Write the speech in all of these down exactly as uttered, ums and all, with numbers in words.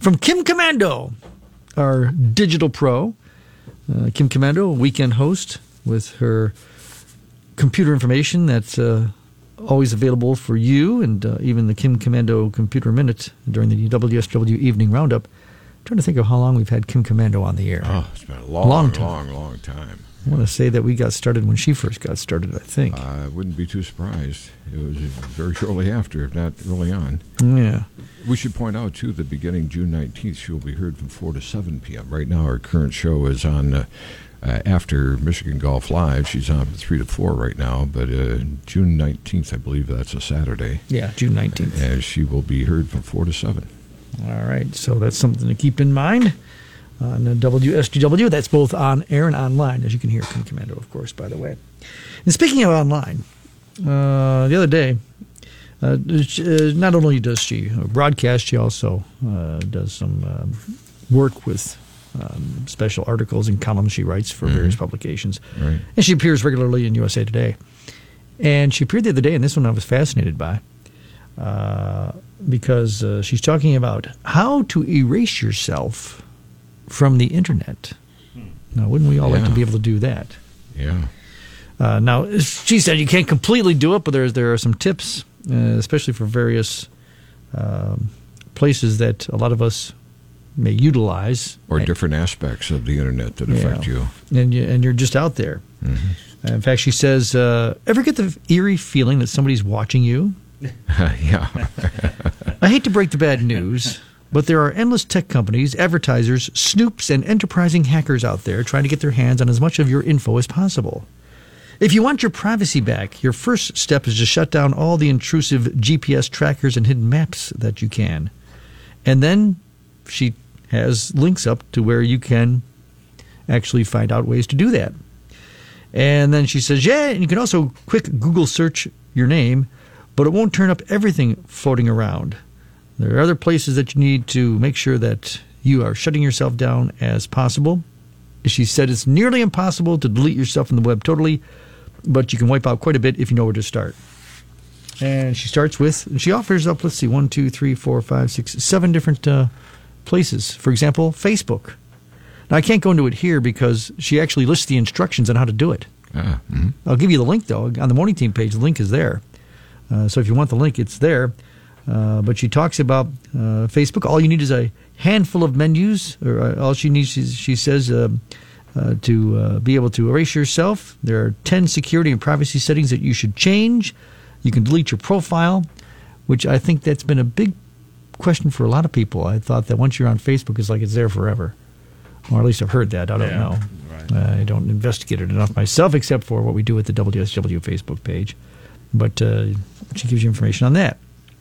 from Kim Komando, our digital pro. Uh, Kim Komando, weekend host with her computer information that's uh, always available for you, and uh, even the Kim Komando Computer Minute during the W S W Evening Roundup. I'm trying to think of how long we've had Kim Komando on the air. Oh, it's been a long, long, time. long, long time. I want to say that we got started when she first got started, I think. I wouldn't be too surprised. It was very shortly after, if not early on. Yeah. We should point out, too, that beginning June nineteenth, she will be heard from four to seven p.m. Right now, our current show is on uh, uh, after Michigan Golf Live. She's on from three to four right now, but uh, June nineteenth, I believe that's a Saturday. Yeah, June nineteenth. And she will be heard from four to seven. All right, so that's something to keep in mind. On W S G W, that's both on air and online, as you can hear Kim Komando, of course, by the way. And speaking of online, uh, the other day, uh, not only does she broadcast, she also uh, does some um, work with um, special articles and columns she writes for mm-hmm. various publications. Right. And she appears regularly in U S A Today. And she appeared the other day, and this one I was fascinated by, uh, because uh, she's talking about how to erase yourself from the internet. Now, wouldn't we all yeah. like to be able to do that? Yeah. Uh, now, she said you can't completely do it, but there's there are some tips, uh, especially for various um, places that a lot of us may utilize, or and, different aspects of the internet that affect yeah. you, and you and you're just out there. Mm-hmm. In fact, she says, uh, "Ever get the eerie feeling that somebody's watching you?" Yeah. I hate to break the bad news, but there are endless tech companies, advertisers, snoops, and enterprising hackers out there trying to get their hands on as much of your info as possible. If you want your privacy back, your first step is to shut down all the intrusive G P S trackers and hidden maps that you can. And then she has links up to where you can actually find out ways to do that. And then she says, yeah, and you can also quick Google search your name, but it won't turn up everything floating around. There are other places that you need to make sure that you are shutting yourself down as possible. She said it's nearly impossible to delete yourself from the web totally, but you can wipe out quite a bit if you know where to start. And she starts with, and she offers up, let's see, one, two, three, four, five, six, seven different uh, places. For example, Facebook. Now, I can't go into it here because she actually lists the instructions on how to do it. Ah, mm-hmm. I'll give you the link, though. On the Morning Team page, the link is there. Uh, so if you want the link, it's there. Uh, but she talks about uh, Facebook. All you need is a handful of menus, or uh, all she needs, she, she says, uh, uh, to uh, be able to erase yourself. There are ten security and privacy settings that you should change. You can delete your profile, which I think that's been a big question for a lot of people. I thought that once you're on Facebook, it's like it's there forever. Or at least I've heard that. I don't yeah, know. Right. Uh, I don't investigate it enough myself, except for what we do at the W S W Facebook page. But uh, she gives you information on that.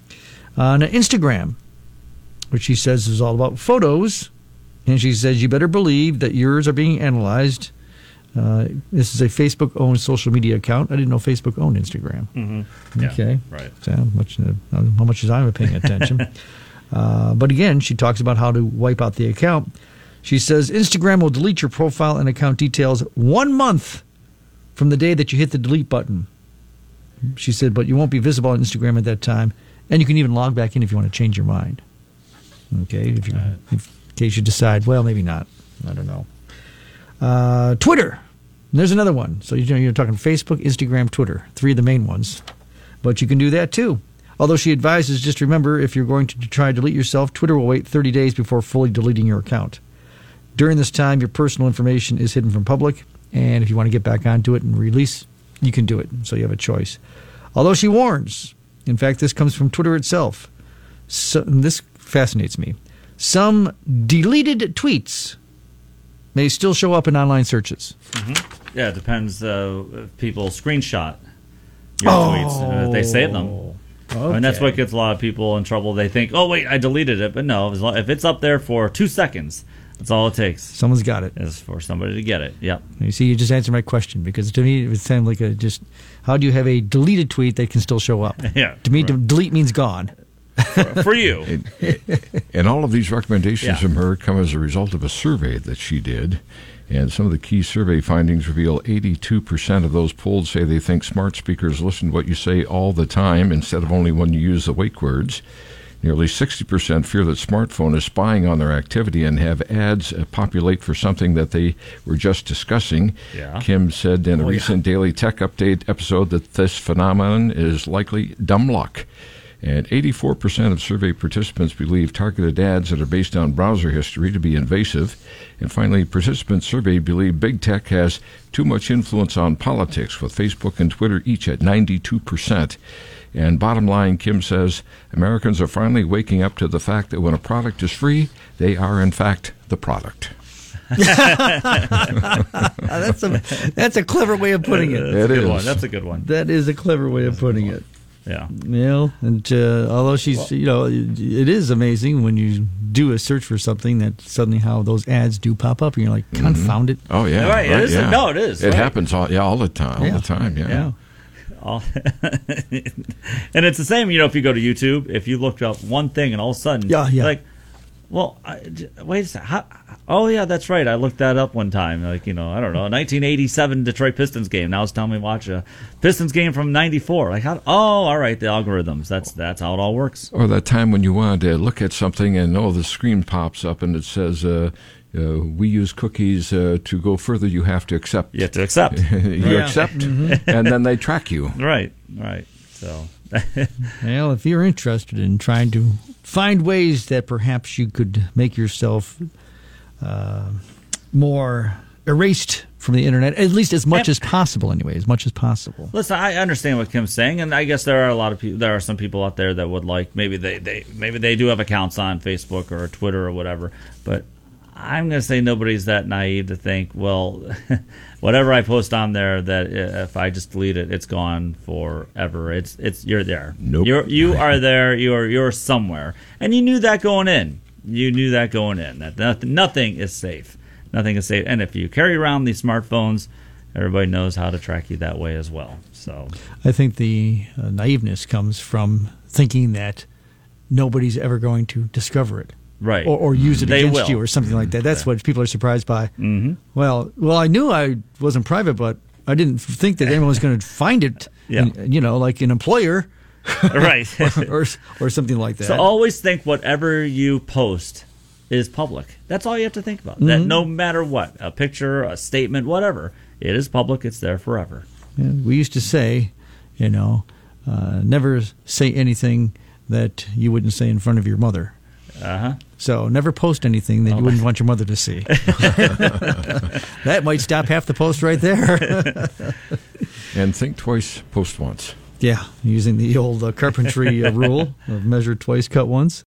On Instagram, which she says is all about photos, and she says you better believe that yours are being analyzed. Uh, this is a Facebook-owned social media account. I didn't know Facebook owned Instagram. Mm-hmm. Yeah, okay, right. So how much, uh, how much is I paying attention? uh, but again, she talks about how to wipe out the account. She says Instagram will delete your profile and account details one month from the day that you hit the delete button. She said, but you won't be visible on Instagram at that time. And you can even log back in if you want to change your mind. Okay, if you, right. if, in case you decide, well, maybe not. I don't know. Uh, Twitter. There's another one. So you know, you're talking Facebook, Instagram, Twitter. Three of the main ones. But you can do that too. Although she advises, just remember, if you're going to try to delete yourself, Twitter will wait thirty days before fully deleting your account. During this time, your personal information is hidden from public. And if you want to get back onto it and release, you can do it. So you have a choice. Although she warns, in fact, this comes from Twitter itself. So, and this fascinates me. Some deleted tweets may still show up in online searches. Mm-hmm. Yeah, it depends. Uh, if people screenshot your oh, tweets, uh, they save them. Okay. I mean, that's what gets a lot of people in trouble. They think, oh, wait, I deleted it. But no, if it's up there for two seconds, that's all it takes. Someone's got it. Is for somebody to get it. Yep. You see, you just answered my question, because to me, it sounded like a just, how do you have a deleted tweet that can still show up? Yeah. To me, right. to delete means gone. For, for you. And, and all of these recommendations yeah. from her come as a result of a survey that she did. And some of the key survey findings reveal eighty-two percent of those polled say they think smart speakers listen to what you say all the time instead of only when you use the wake words. Nearly sixty percent fear that smartphone is spying on their activity and have ads uh, populate for something that they were just discussing. Yeah. Kim said in a Oh, yeah. recent Daily Tech Update episode that this phenomenon is likely dumb luck. And eighty-four percent of survey participants believe targeted ads that are based on browser history to be invasive. And finally, participants surveyed believe big tech has too much influence on politics, with Facebook and Twitter each at ninety-two percent. And bottom line, Kim says, Americans are finally waking up to the fact that when a product is free, they are, in fact, the product. that's a that's a clever way of putting it. That's It a good is. one. That's a good one. That is a clever way of putting it. Yeah. You know, and uh, although she's, you know, it is amazing when you do a search for something that suddenly how those ads do pop up, and you're like, confound it. Oh, yeah. Right, it is. yeah. No, it is, It right. happens all, yeah, all the time. All Yeah. the time, yeah. Yeah. All and it's the same, you know, if you go to YouTube, if you look up one thing and all of a sudden, Yeah, yeah. like, well, I, j- wait a second. How, oh, yeah, that's right. I looked that up one time. Like, you know, I don't know, nineteen eighty-seven Detroit Pistons game. Now it's telling me to watch a Pistons game from ninety-four. Like, how, oh, all right, the algorithms. That's that's how it all works. Or that time when you wanted to look at something and, oh, the screen pops up and it says, uh, uh, we use cookies uh, to go further, you have to accept. You have to accept. you Yeah. accept, and then they track you. Right, right. So, Well, if you're interested in trying to find ways that perhaps you could make yourself uh, more erased from the internet, at least as much Yep. as possible, anyway, as much as possible. listen, I understand what Kim's saying, and I guess there are a lot of people. There are some people out there that would like maybe they, they maybe they do have accounts on Facebook or Twitter or whatever. But I'm going to say nobody's that naive to think, well, whatever I post on there, that if I just delete it, it's gone forever. It's it's you're there. Nope. You're you are there. You're you're somewhere, and you knew that going in. You knew that going in. That nothing, nothing is safe. Nothing is safe. And if you carry around these smartphones, everybody knows how to track you that way as well. So, I think the uh, naiveness comes from thinking that nobody's ever going to discover it. right. Or, or use it They against will. you or something like that. That's what people are surprised by. Mm-hmm. Well, well, I knew I wasn't private, but I didn't think that anyone was going to find it. Yeah. And, you know, like an employer Right. or or something like that. So always think whatever you post is public. That's all you have to think about. That no matter what, a picture, a statement, whatever, it is public. It's there forever. Yeah, we used to say, you know, uh, never say anything that you wouldn't say in front of your mother. Uh huh. So never post anything that you wouldn't want your mother to see. That might stop half the post right there. And think twice, post once. Yeah, using the old uh, carpentry uh, rule of measure twice, cut once.